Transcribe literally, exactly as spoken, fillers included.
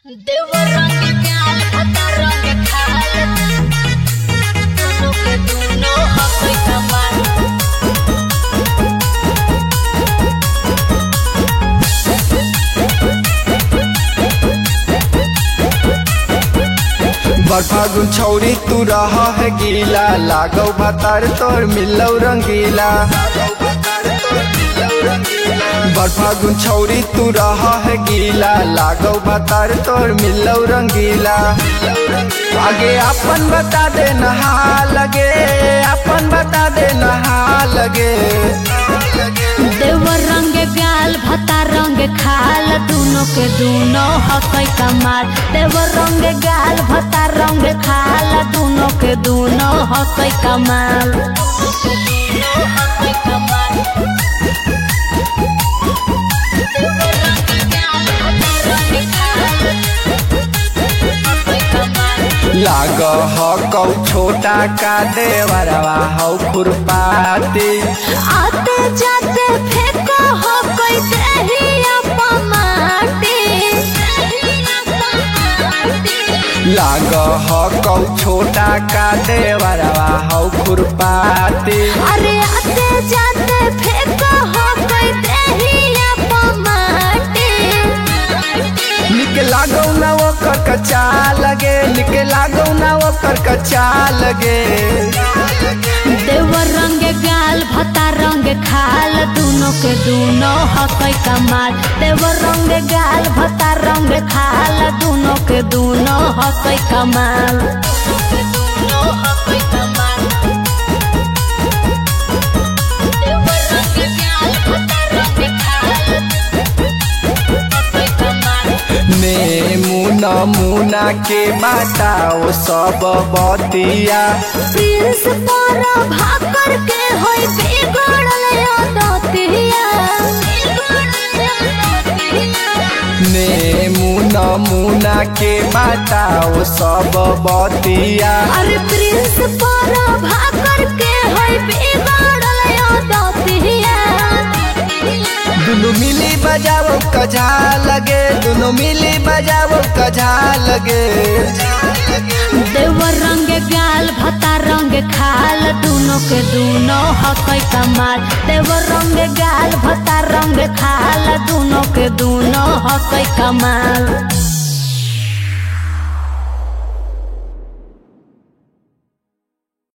देवर रंग प्याल भता रंग खाल दोनों के दोनों हकई कमाल। फागुन छौरी तू रहा है गीला लागौ भतार तोर मिलौ रंगीला। फागुन छौरी तू रहा है गीला लागौ भतार तोर मिलौ रंगीला। आगे अपन बता दे नहा लगे अपन बता दे नहा लगे। देवर रंग गाल भता रंग खाल दोनों के दोनों हकई कमाल। देवर रंग गाल भता रंग खाल दोनों के दोनों हकई कमाल। लाग हकौ छोटा का देवरवा हौ खुरपाती। आते जाते फेंको हो कोई देहिया पमाटी। लाग हकौ छोटा का देवरवा हौ खुरपाती। अरे आते जाते फेंको हो कोई देहिया पमाटी। निक लागौ ना ओकर कच्चा लगे निक लागौ ना ओकर कच्चा लगे। देवर रंग गाल भता रंग खाल दोनों के दोनों हकई कमाल। देवर रंग गाल भता रंग खाल दोनों के दोनों हकई कमाल। ने मुना मुना के बताओ सब बतिया। प्रिंस पर भाकर के होई बिगड़ल आदतिया। ने मुना मुना के बताओ सब बतिया। अरे प्रिंस पर भाकर के होई बिगड़ल आदतिया। दुनु मिली बजाओ कझा लगे दुनु मिली बजाओ कझा लगे। देवर रंग गाल भता रंग खाल दोनों के दोनों हकई कमाल। देवर रंग गाल भता रंग खाल दोनों के दोनों हकई कमाल।